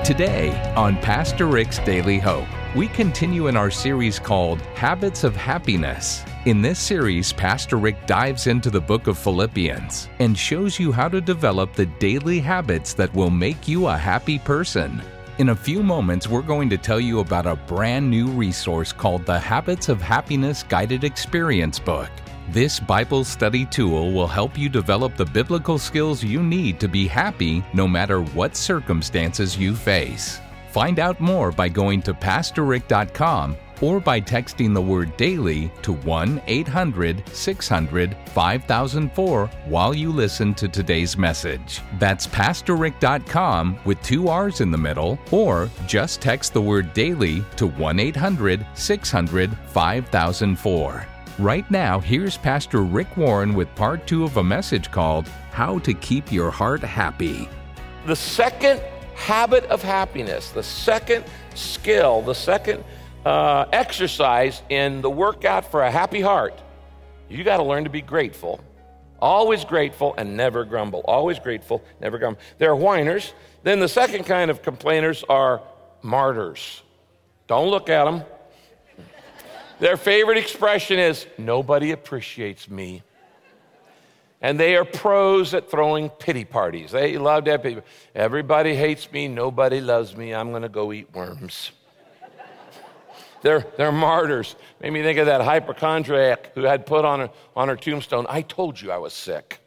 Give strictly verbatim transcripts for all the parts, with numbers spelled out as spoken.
Today on Pastor Rick's Daily Hope, we continue in our series called Habits of Happiness. In this series, Pastor Rick dives into the book of Philippians and shows you how to develop the daily habits that will make you a happy person. In a few moments, we're going to tell you about a brand new resource called the Habits of Happiness Guided Experience book. This Bible study tool will help you develop the biblical skills you need to be happy no matter what circumstances you face. Find out more by going to pastor rick dot com or by texting the word DAILY to one eight hundred six hundred five thousand four while you listen to today's message. That's pastor rick dot com with two R's in the middle, or just text the word DAILY to one eight hundred six hundred five thousand four. Right now, here's Pastor Rick Warren with part two of a message called How to Keep Your Heart Happy. The second habit of happiness, the second skill, the second uh, exercise in the workout for a happy heart, you got to learn to be grateful. Always grateful and never grumble. Always grateful, never grumble. They're whiners. Then the second kind of complainers are martyrs. Don't look at them. Their favorite expression is, nobody appreciates me. And they are pros at throwing pity parties. They love to have people. Everybody hates me, nobody loves me, I'm going to go eat worms. they're, they're martyrs. Made me think of that hypochondriac who had put on her, on her tombstone, I told you I was sick.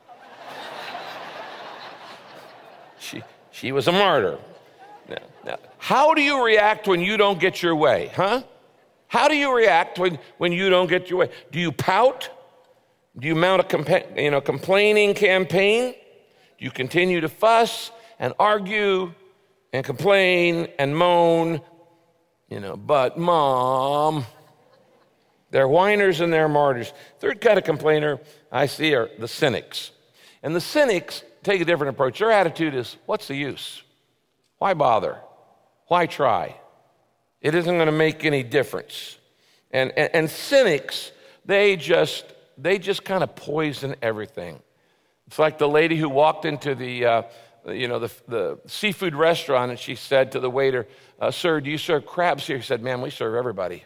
she, she was a martyr. Now, now, how do you react when you don't get your way, huh? How do you react when, when you don't get your way? Do you pout? Do you mount a compa- you know, complaining campaign? Do you continue to fuss and argue and complain and moan? You know, but mom, they're whiners and they're martyrs. Third kind of complainer I see are the cynics. And the cynics take a different approach. Their attitude is, what's the use? Why bother? Why try? It isn't going to make any difference. And, and, and cynics, they just they just kind of poison everything. It's like the lady who walked into the uh, you know the, the seafood restaurant and she said to the waiter, uh, "Sir, do you serve crabs here?" He said, "Ma'am, we serve everybody."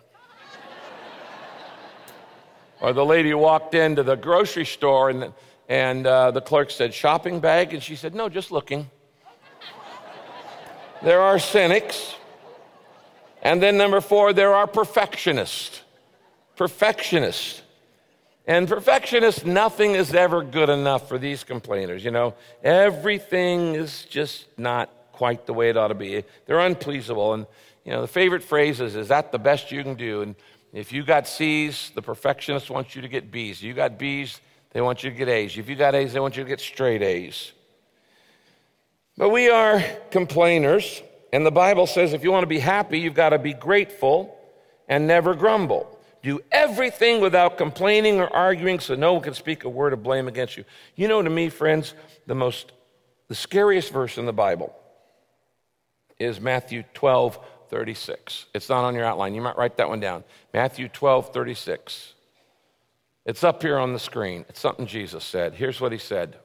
Or the lady who walked into the grocery store and and uh, the clerk said, "Shopping bag?" And she said, "No, just looking." There are cynics. And then number four, there are perfectionists. Perfectionists. And perfectionists, nothing is ever good enough for these complainers. You know, everything is just not quite the way it ought to be. They're unpleasable. And, you know, the favorite phrase is, is that the best you can do? And if you got C's, the perfectionists want you to get B's. If you got B's, they want you to get A's. If you got A's, they want you to get straight A's. But we are complainers. And the Bible says if you want to be happy, you've got to be grateful and never grumble. Do everything without complaining or arguing so no one can speak a word of blame against you. You know, to me, friends, the most, the scariest verse in the Bible is Matthew twelve thirty-six. It's not on your outline. You might write that one down. Matthew twelve thirty-six. It's up here on the screen. It's something Jesus said. Here's what he said.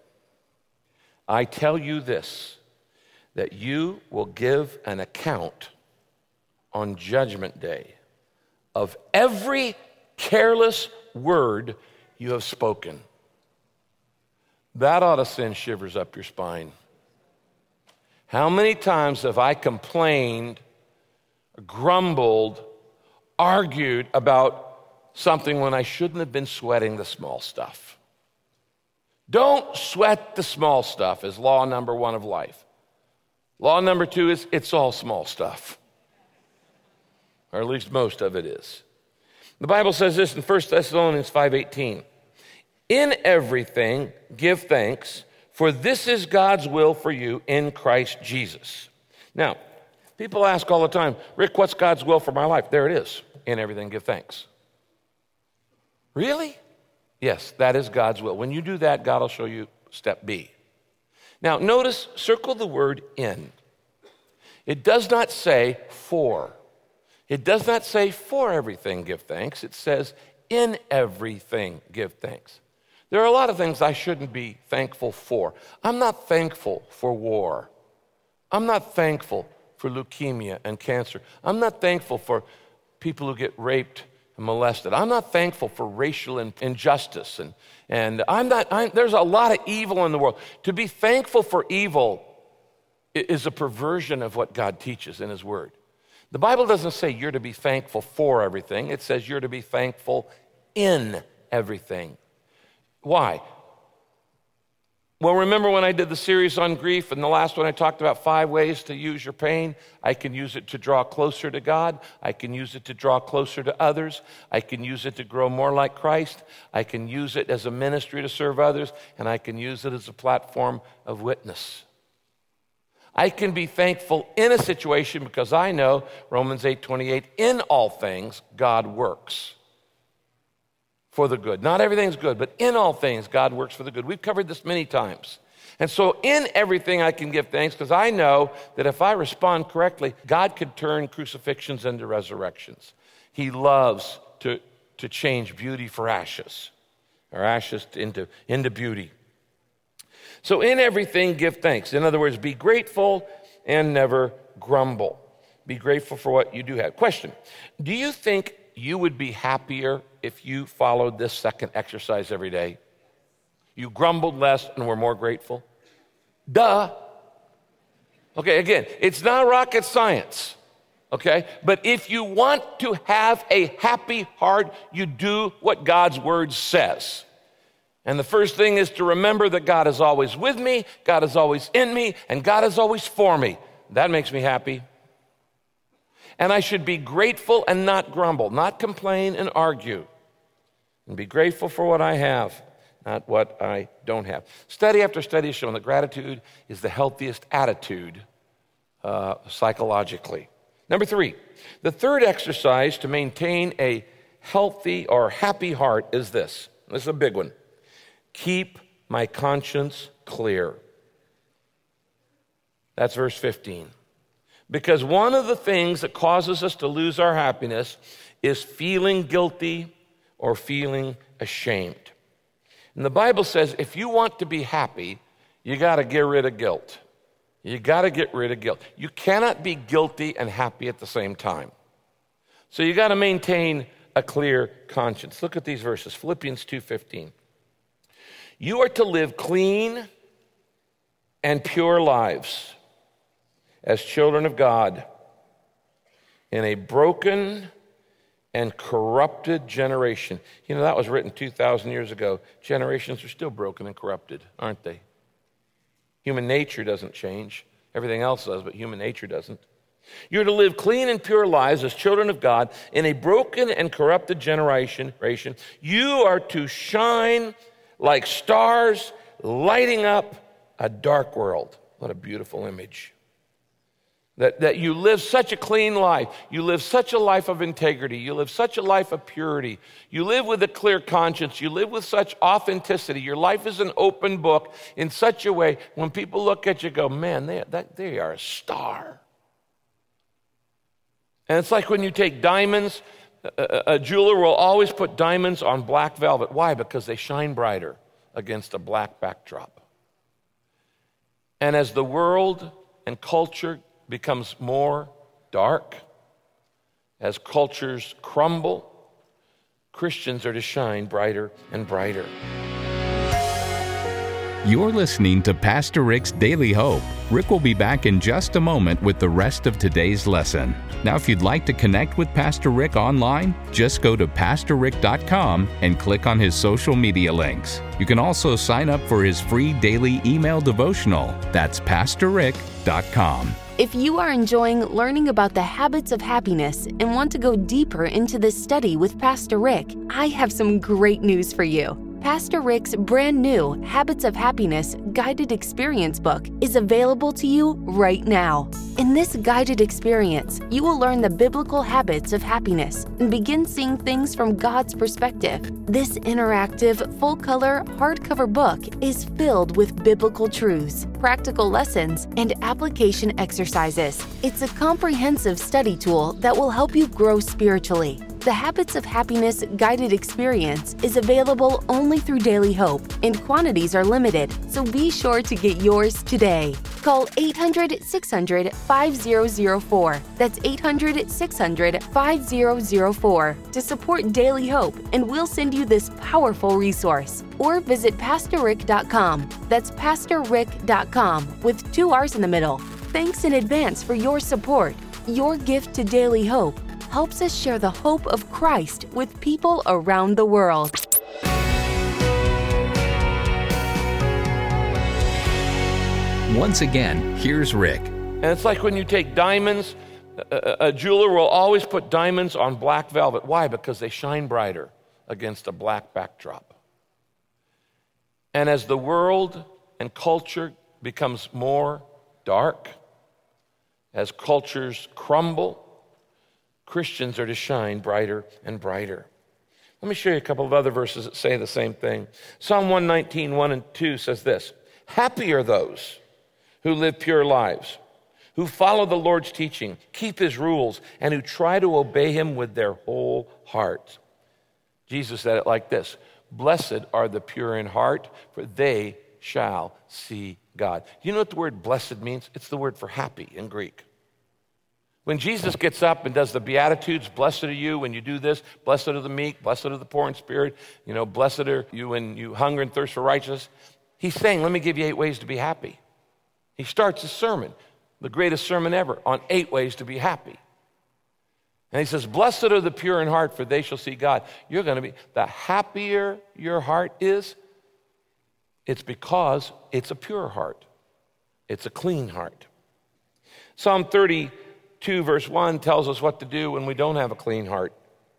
I tell you this, that you will give an account on Judgment Day of every careless word you have spoken. That ought to send shivers up your spine. How many times have I complained, grumbled, argued about something when I shouldn't have been sweating the small stuff? Don't sweat the small stuff is law number one of life. Law number two is it's all small stuff. Or at least most of it is. The Bible says this in First Thessalonians five eighteen. In everything give thanks, for this is God's will for you in Christ Jesus. Now, people ask all the time, Rick, what's God's will for my life? There it is. In everything give thanks. Really? Yes, that is God's will. When you do that, God will show you step B. Now, notice, circle the word in. It does not say for. It does not say for everything give thanks. It says in everything give thanks. There are a lot of things I shouldn't be thankful for. I'm not thankful for war. I'm not thankful for leukemia and cancer. I'm not thankful for people who get raped and molested. I'm not thankful for racial in- injustice. And, and I'm not, I'm, there's a lot of evil in the world. To be thankful for evil is a perversion of what God teaches in His Word. The Bible doesn't say you're to be thankful for everything. It says you're to be thankful in everything. Why? Well, remember when I did the series on grief, and the last one I talked about five ways to use your pain. I can use it to draw closer to God. I can use it to draw closer to others. I can use it to grow more like Christ. I can use it as a ministry to serve others, and I can use it as a platform of witness. I can be thankful in a situation because I know, Romans eight twenty-eight, in all things God works for the good. Not everything's good, but in all things, God works for the good. We've covered this many times. And so in everything, I can give thanks because I know that if I respond correctly, God could turn crucifixions into resurrections. He loves to, to change beauty for ashes, or ashes into, into beauty. So in everything, give thanks. In other words, be grateful and never grumble. Be grateful for what you do have. Question, do you think you would be happier if you followed this second exercise every day? You grumbled less and were more grateful? Duh. Okay, again, it's not rocket science, okay? But if you want to have a happy heart, you do what God's Word says. And the first thing is to remember that God is always with me, God is always in me, and God is always for me. That makes me happy. And I should be grateful and not grumble, not complain and argue. And be grateful for what I have, not what I don't have. Study after study has shown that gratitude is the healthiest attitude uh, psychologically. Number three, the third exercise to maintain a healthy or happy heart is this. This is a big one. Keep my conscience clear. That's verse fifteen. Because one of the things that causes us to lose our happiness is feeling guilty or feeling ashamed. And the Bible says if you want to be happy, you got to get rid of guilt. You got to get rid of guilt. You cannot be guilty and happy at the same time. So you got to maintain a clear conscience. Look at these verses. Philippians two fifteen. You are to live clean and pure lives as children of God in a broken and corrupted generation. You know, that was written two thousand years ago. Generations are still broken and corrupted, aren't they? Human nature doesn't change. Everything else does, but human nature doesn't. You're to live clean and pure lives as children of God in a broken and corrupted generation. You are to shine like stars lighting up a dark world. What a beautiful image. That, that you live such a clean life. You live such a life of integrity. You live such a life of purity. You live with a clear conscience. You live with such authenticity. Your life is an open book in such a way when people look at you go, man, they, that, they are a star. And it's like when you take diamonds, a, a jeweler will always put diamonds on black velvet. Why? Because they shine brighter against a black backdrop. And as the world and culture becomes more dark, as cultures crumble, Christians are to shine brighter and brighter. You're listening to Pastor Rick's Daily Hope. Rick will be back in just a moment with the rest of today's lesson. Now, if you'd like to connect with Pastor Rick online, just go to pastor rick dot com and click on his social media links. You can also sign up for his free daily email devotional. That's pastor rick dot com. If you are enjoying learning about the habits of happiness and want to go deeper into this study with Pastor Rick, I have some great news for you. Pastor Rick's brand new Habits of Happiness guided experience book is available to you right now. In this guided experience, you will learn the biblical habits of happiness and begin seeing things from God's perspective. This interactive, full-color, hardcover book is filled with biblical truths, practical lessons, and application exercises. It's a comprehensive study tool that will help you grow spiritually. The Habits of Happiness guided experience is available only through Daily Hope, and quantities are limited, so be sure to get yours today. Call eight hundred, six hundred, five zero zero four. That's eight hundred, six hundred, five zero zero four to support Daily Hope, and we'll send you this powerful resource. Or visit pastor rick dot com. That's pastor rick dot com with two R's in the middle. Thanks in advance for your support. Your gift to Daily Hope helps us share the hope of Christ with people around the world. Once again, here's Rick. And it's like when you take diamonds, a, a jeweler will always put diamonds on black velvet. Why? Because they shine brighter against a black backdrop. And as the world and culture becomes more dark, as cultures crumble, Christians are to shine brighter and brighter. Let me show you a couple of other verses that say the same thing. Psalm one nineteen, one and two says this: happy are those who live pure lives, who follow the Lord's teaching, keep his rules, and who try to obey him with their whole heart. Jesus said it like this: blessed are the pure in heart, for they shall see God. You know what the word blessed means? It's the word for happy in Greek. When Jesus gets up and does the Beatitudes, blessed are you when you do this, blessed are the meek, blessed are the poor in spirit, you know, blessed are you when you hunger and thirst for righteousness. He's saying, let me give you eight ways to be happy. He starts his sermon, the greatest sermon ever, on eight ways to be happy. And he says, blessed are the pure in heart, for they shall see God. You're going to be, the happier your heart is, it's because it's a pure heart. It's a clean heart. Psalm thirty-two verse one tells us what to do when we don't have a clean heart.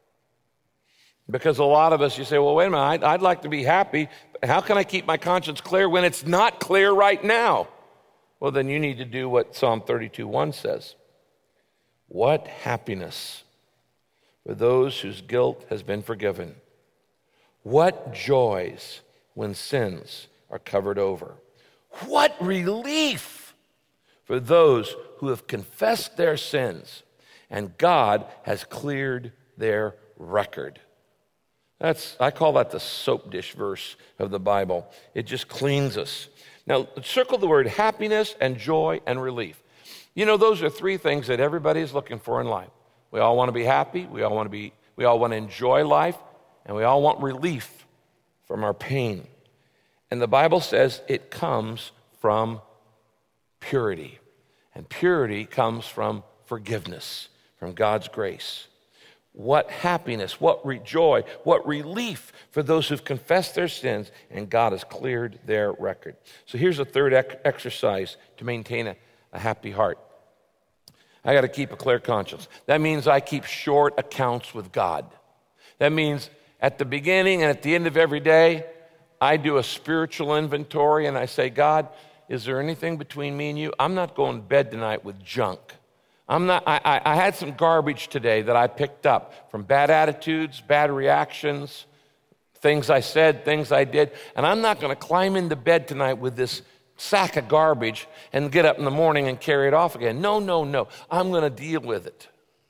Because a lot of us, you say, well, wait a minute, I'd, I'd like to be happy, but how can I keep my conscience clear when it's not clear right now? Well, then you need to do what Psalm thirty-two one says. What happiness for those whose guilt has been forgiven. What joys when sins are covered over. What relief for those who have confessed their sins and God has cleared their record. That's, I call that the soap dish verse of the Bible. It just cleans us. Now, circle the word happiness and joy and relief. You know, those are three things that everybody is looking for in life. We all want to be happy, we all want to be, we all want to enjoy life, and we all want relief from our pain. And the Bible says it comes from purity. And purity comes from forgiveness, from God's grace. What happiness, what re- joy, what relief for those who've confessed their sins and God has cleared their record. So here's a third ec- exercise to maintain a, a happy heart. I got to keep a clear conscience. That means I keep short accounts with God. That means at the beginning and at the end of every day, I do a spiritual inventory and I say, God, is there anything between me and you? I'm not going to bed tonight with junk. I'm not, I, I, I had some garbage today that I picked up from bad attitudes, bad reactions, things I said, things I did, and I'm not going to climb into bed tonight with this sack of garbage and get up in the morning and carry it off again. No, no, no. I'm going to deal with it.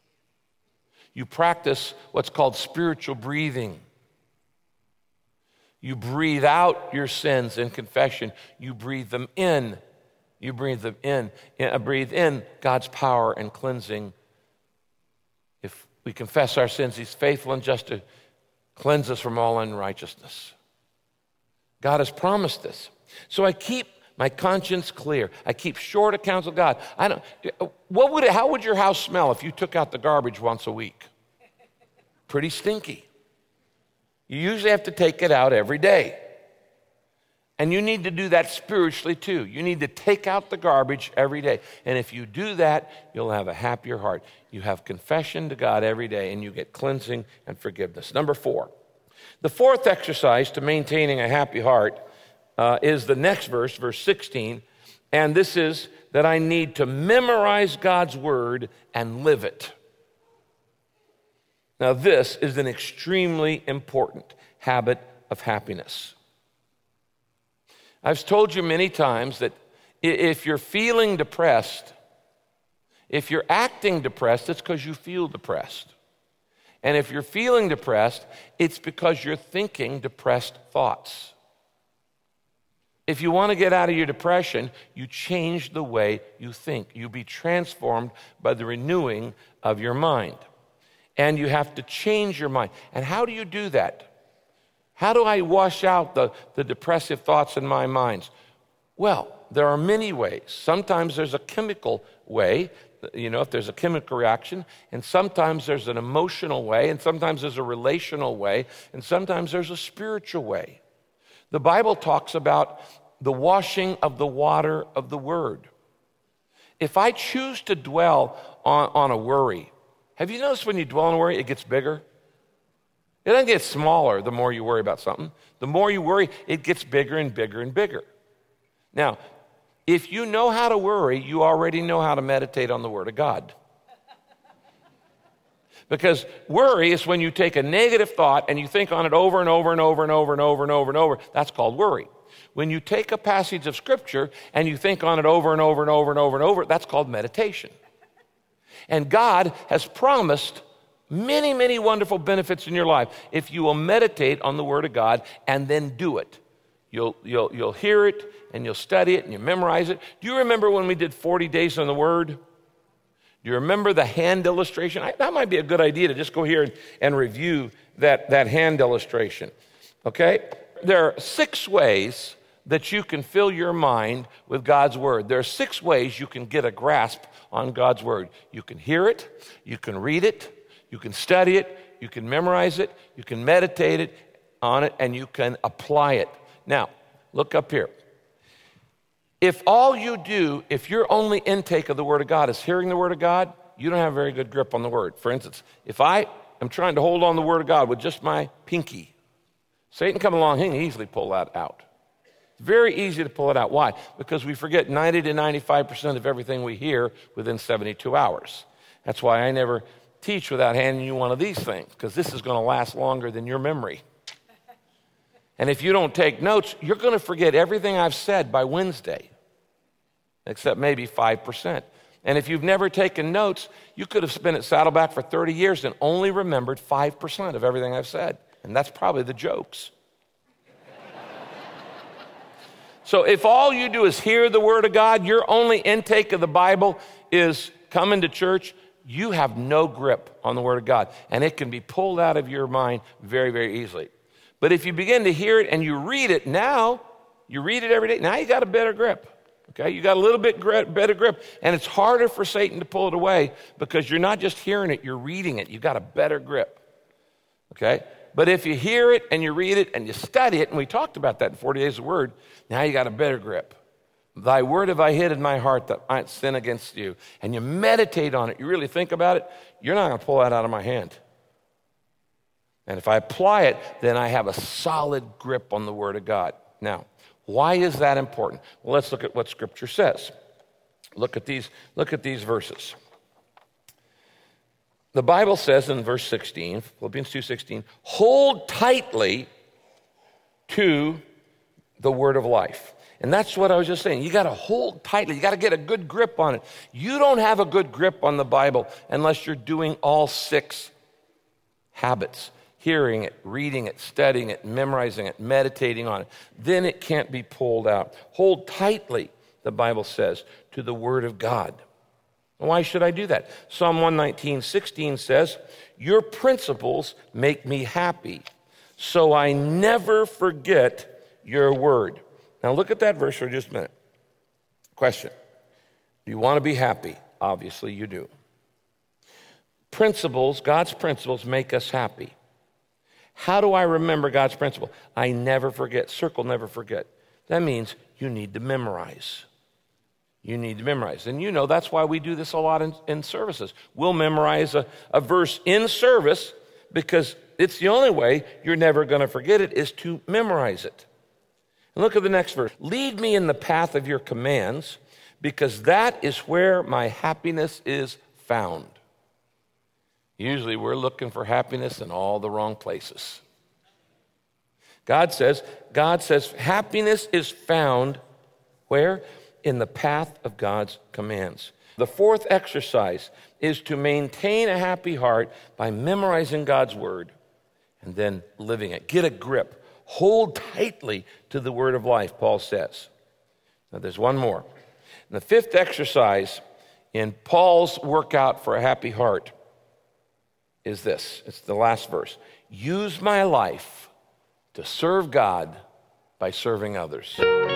You practice what's called spiritual breathing. You breathe out your sins in confession. You breathe them in. You breathe them in. Uh, breathe in God's power and cleansing. If we confess our sins, he's faithful and just to cleanse us from all unrighteousness. God has promised this. So I keep my conscience clear. I keep short accounts with God. I don't. What would it, how would your house smell if you took out the garbage once a week? Pretty stinky. You usually have to take it out every day. And you need to do that spiritually too. You need to take out the garbage every day. And if you do that, you'll have a happier heart. You have confession to God every day, and you get cleansing and forgiveness. Number four. The fourth exercise to maintaining a happy heart uh, is the next verse, verse sixteen. And this is that I need to memorize God's word and live it. Now, this is an extremely important habit of happiness. I've told you many times that if you're feeling depressed, if you're acting depressed, it's because you feel depressed. And if you're feeling depressed, it's because you're thinking depressed thoughts. If you want to get out of your depression, you change the way you think. You be transformed by the renewing of your mind. And you have to change your mind. And how do you do that? How do I wash out the, the depressive thoughts in my mind? Well, there are many ways. Sometimes there's a chemical way, you know, if there's a chemical reaction, and sometimes there's an emotional way, and sometimes there's a relational way, and sometimes there's a spiritual way. The Bible talks about the washing of the water of the Word. If I choose to dwell on, on a worry, have you noticed when you dwell on a worry, it gets bigger? It doesn't get smaller the more you worry about something. The more you worry, it gets bigger and bigger and bigger. Now, if you know how to worry, you already know how to meditate on the Word of God. Because worry is when you take a negative thought and you think on it over and over and over and over and over and over and over. That's called worry. When you take a passage of Scripture and you think on it over and over and over and over and over, that's called meditation. And God has promised many, many wonderful benefits in your life if you will meditate on the Word of God and then do it. You'll, you'll, you'll hear it and you'll study it and you memorize it. Do you remember when we did forty days on the Word? Do you remember the hand illustration? I, that might be a good idea to just go here and, and review that, that hand illustration, okay? There are six ways that you can fill your mind with God's Word. There are six ways you can get a grasp on God's Word. You can hear it, you can read it, you can study it, you can memorize it, you can meditate it on it, and you can apply it. Now, look up here. If all you do, if your only intake of the Word of God is hearing the Word of God, you don't have a very good grip on the Word. For instance, if I am trying to hold on the Word of God with just my pinky, Satan come along, he can easily pull that out. It's very easy to pull it out. Why? Because we forget ninety to ninety-five percent of everything we hear within seventy-two hours. That's why I never teach without handing you one of these things, because this is going to last longer than your memory. And if you don't take notes, you're going to forget everything I've said by Wednesday, except maybe five percent. And if you've never taken notes, you could have been at Saddleback for thirty years and only remembered five percent of everything I've said. And that's probably the jokes. So if all you do is hear the Word of God, your only intake of the Bible is coming to church, you have no grip on the Word of God. And it can be pulled out of your mind very, very easily. But if you begin to hear it and you read it now, you read it every day, now you got a better grip. Okay, you got a little bit better grip, and it's harder for Satan to pull it away because you're not just hearing it, you're reading it. You've got a better grip. Okay, but if you hear it and you read it and you study it, and we talked about that in forty days of Word, now you got a better grip. Thy word have I hid in my heart that I might sin against you. And you meditate on it, you really think about it, you're not going to pull that out of my hand. And if I apply it, then I have a solid grip on the Word of God. Now, why is that important? Well, let's look at what Scripture says. Look at these, look at these verses. The Bible says in verse sixteen, Philippians two sixteen, hold tightly to the word of life. And that's what I was just saying. You got to hold tightly. You got to get a good grip on it. You don't have a good grip on the Bible unless you're doing all six habits. Hearing it, reading it, studying it, memorizing it, meditating on it. Then it can't be pulled out. Hold tightly, the Bible says, to the Word of God. Why should I do that? Psalm one nineteen, sixteen says, your principles make me happy, so I never forget your word. Now look at that verse for just a minute. Question. Do you want to be happy? Obviously you do. Principles, God's principles make us happy. How do I remember God's principle? I never forget. Circle never forget. That means you need to memorize. You need to memorize. And you know that's why we do this a lot in, in services. We'll memorize a, a verse in service because it's the only way you're never going to forget it is to memorize it. And look at the next verse. Lead me in the path of your commands because that is where my happiness is found. Usually we're looking for happiness in all the wrong places. God says, God says happiness is found where? in the path of God's commands. The fourth exercise is to maintain a happy heart by memorizing God's word and then living it. Get a grip. Hold tightly to the word of life, Paul says. Now there's one more. And the fifth exercise in Paul's workout for a happy heart is this. It's the last verse. Use my life to serve God by serving others.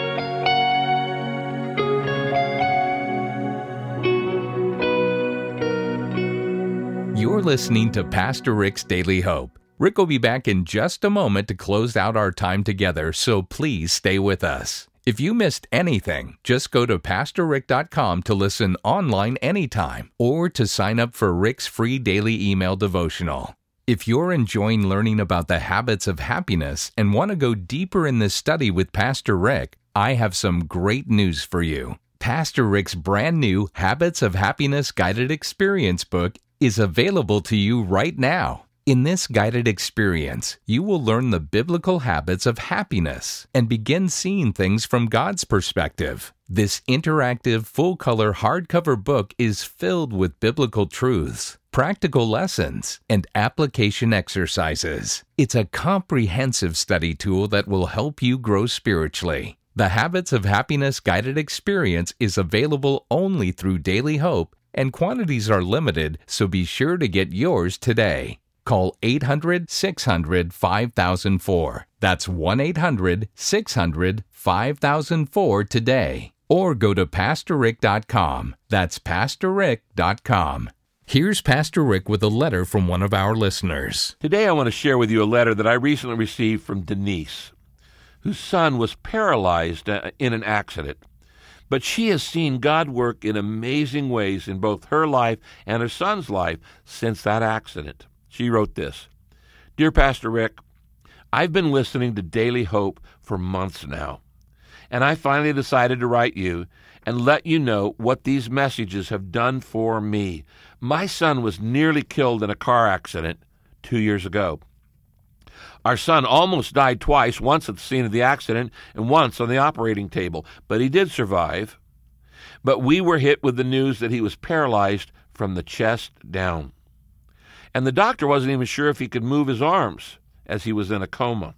You're listening to Pastor Rick's Daily Hope. Rick will be back in just a moment to close out our time together, so please stay with us. If you missed anything, just go to pastor rick dot com to listen online anytime or to sign up for Rick's free daily email devotional. If you're enjoying learning about the habits of happiness and want to go deeper in this study with Pastor Rick, I have some great news for you. Pastor Rick's brand new Habits of Happiness Guided Experience book is available to you right now. In this guided experience, you will learn the biblical habits of happiness and begin seeing things from God's perspective. This interactive, full-color hardcover book is filled with biblical truths, practical lessons, and application exercises. It's a comprehensive study tool that will help you grow spiritually. The Habits of Happiness Guided Experience is available only through Daily Hope, and quantities are limited, so be sure to get yours today. Call eight hundred, six hundred, five thousand four. That's one eight hundred, six hundred, five thousand four today. Or go to pastor rick dot com. That's pastor rick dot com. Here's Pastor Rick with a letter from one of our listeners. Today I want to share with you a letter that I recently received from Denise, whose son was paralyzed in an accident. But she has seen God work in amazing ways in both her life and her son's life since that accident. She wrote this. Dear Pastor Rick, I've been listening to Daily Hope for months now, and I finally decided to write you and let you know what these messages have done for me. My son was nearly killed in a car accident two years ago. Our son almost died twice, once at the scene of the accident and once on the operating table, but he did survive. But we were hit with the news that he was paralyzed from the chest down. And the doctor wasn't even sure if he could move his arms, as he was in a coma.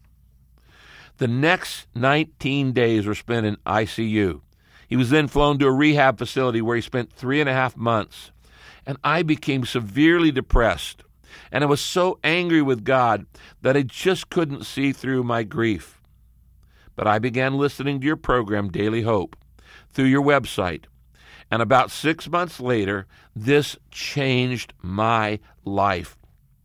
The next nineteen days were spent in I C U. He was then flown to a rehab facility where he spent three and a half months. And I became severely depressed. And I was so angry with God that I just couldn't see through my grief. But I began listening to your program, Daily Hope, through your website. And about six months later, this changed my life.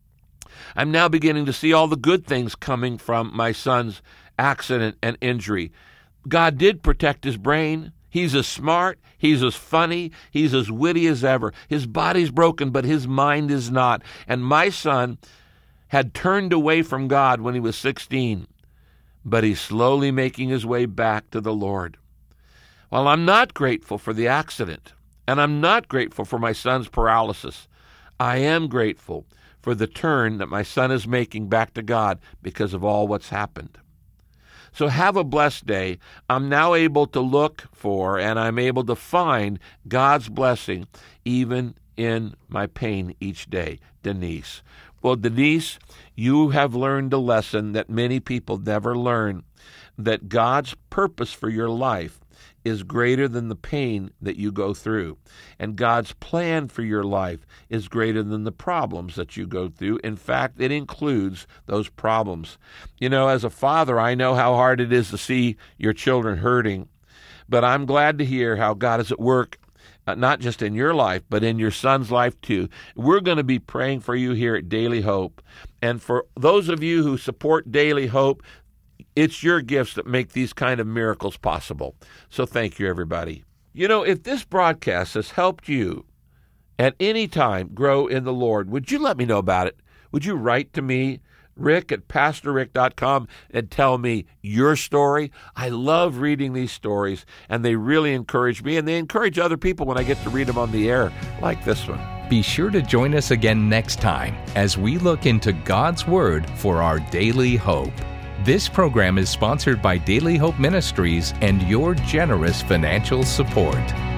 I'm now beginning to see all the good things coming from my son's accident and injury. God did protect his brain. He's as smart, he's as funny, he's as witty as ever. His body's broken, but his mind is not. And my son had turned away from God when he was sixteen, but he's slowly making his way back to the Lord. While I'm not grateful for the accident, and I'm not grateful for my son's paralysis, I am grateful for the turn that my son is making back to God because of all what's happened. So have a blessed day. I'm now able to look for and I'm able to find God's blessing even in my pain each day. Denise. Well, Denise, you have learned a lesson that many people never learn, that God's purpose for your life is greater than the pain that you go through. And God's plan for your life is greater than the problems that you go through. In fact, it includes those problems. You know, as a father, I know how hard it is to see your children hurting, but I'm glad to hear how God is at work, uh, not just in your life, but in your son's life too. We're going to be praying for you here at Daily Hope. And for those of you who support Daily Hope, it's your gifts that make these kind of miracles possible. So thank you, everybody. You know, if this broadcast has helped you at any time grow in the Lord, would you let me know about it? Would you write to me, Rick at pastor rick dot com, and tell me your story? I love reading these stories, and they really encourage me, and they encourage other people when I get to read them on the air, like this one. Be sure to join us again next time as we look into God's Word for our daily hope. This program is sponsored by Daily Hope Ministries and your generous financial support.